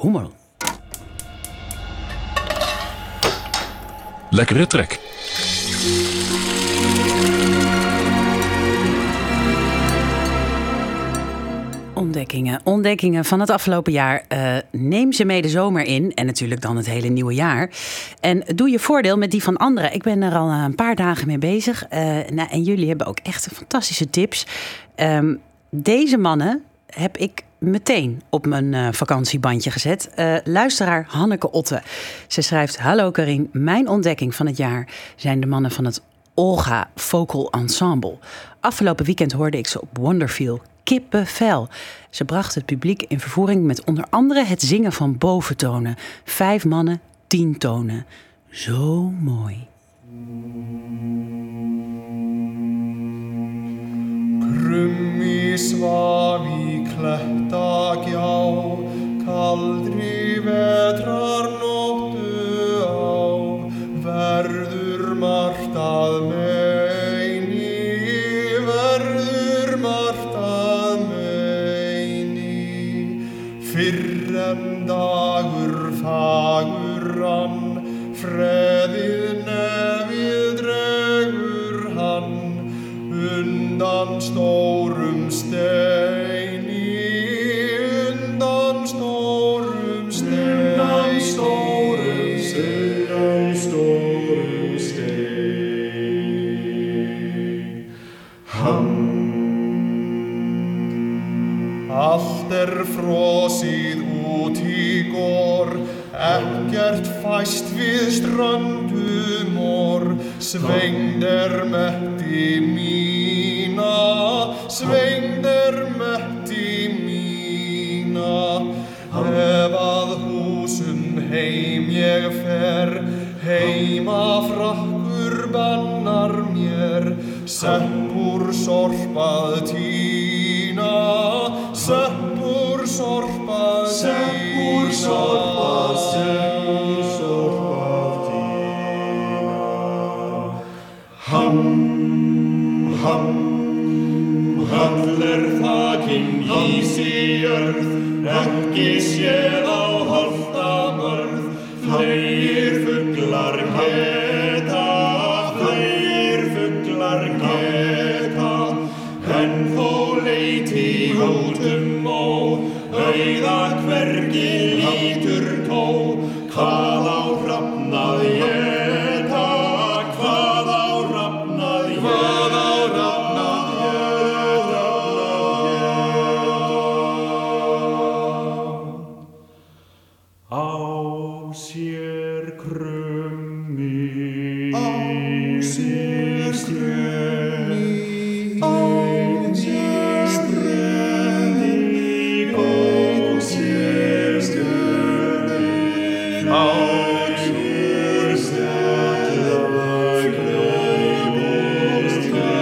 Hummel. Lekkere trek. Ontdekkingen van het afgelopen jaar. Neem ze mee de zomer in en natuurlijk dan het hele nieuwe jaar. En doe je voordeel met die van anderen. Ik ben er al een paar dagen mee bezig. En jullie hebben ook echt fantastische tips. Deze mannen heb ik meteen op mijn vakantiebandje gezet. Luisteraar Hanneke Otte. Ze schrijft: Hallo Carien, mijn ontdekking van het jaar zijn de mannen van het Olga Vocal Ensemble. Afgelopen weekend hoorde ik ze op Wonderfeel. Kippenvel. Ze bracht het publiek in vervoering met onder andere het zingen van boventonen. 5 mannen, 10 tonen. Zo mooi. Krummi svavi klettagjá, kaldri vetrar nóttu á, verður margt að meini, verður margt að meini. Fyrr en dagur fagurann, freðið nefið dregur hann, undan stórum steini, undan stórum steini, undan stórum steini. Allt frosið út í gór, ekkert fæst við ströndum or, svengd metti mína, svengd metti mína. Ef að húsum heim ég fer, heima frakkur bannar mér, seppur sorpað tína, seppur sorpað tína, seppur sorpað tína. Höll þakin ísi jörð, ekki séð á holta mörð, fleir fuglar geta, en þó leiti út ó, auða hvergi lítur tó, hvað á hrafn að éta, hvað á hrafn að éta. Á sér krummi, á sér krummi, á sér ströndi, á sér ströndi, á sér stella gleymist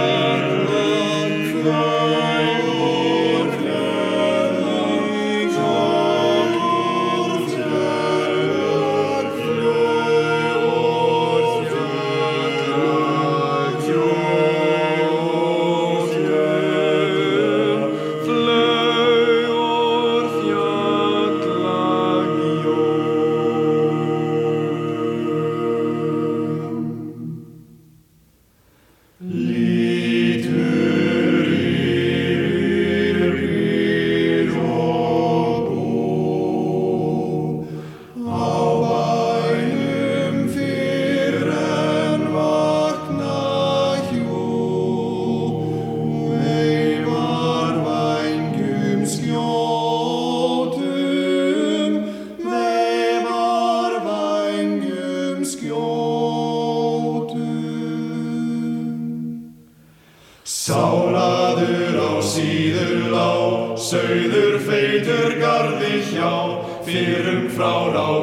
Sálaður á síður lá, sauður feitur garði hjá, fyrrum frár á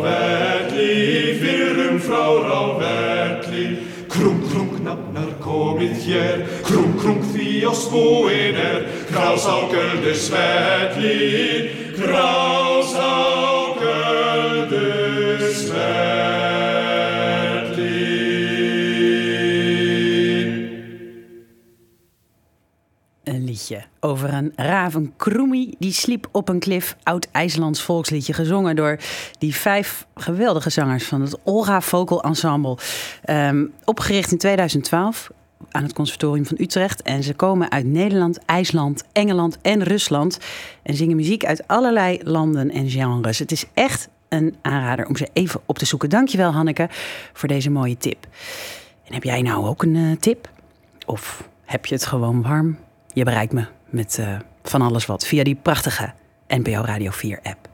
velli, krunk, krunk, nafnar komið hér, krunk, krunk, því á spúin krás á göldu svelli, krás á göldu svelli. liedje over een ravenkroemie die sliep op een klif. Oud-IJslands volksliedje gezongen door die 5 geweldige zangers van het Olga Vocal Ensemble. Opgericht in 2012 aan het Conservatorium van Utrecht. En ze komen uit Nederland, IJsland, Engeland en Rusland. En zingen muziek uit allerlei landen en genres. Het is echt een aanrader om ze even op te zoeken. Dankjewel Hanneke voor deze mooie tip. En heb jij nou ook een tip? Of heb je het gewoon warm? Je bereikt me met van alles wat via die prachtige NPO Radio 4 app.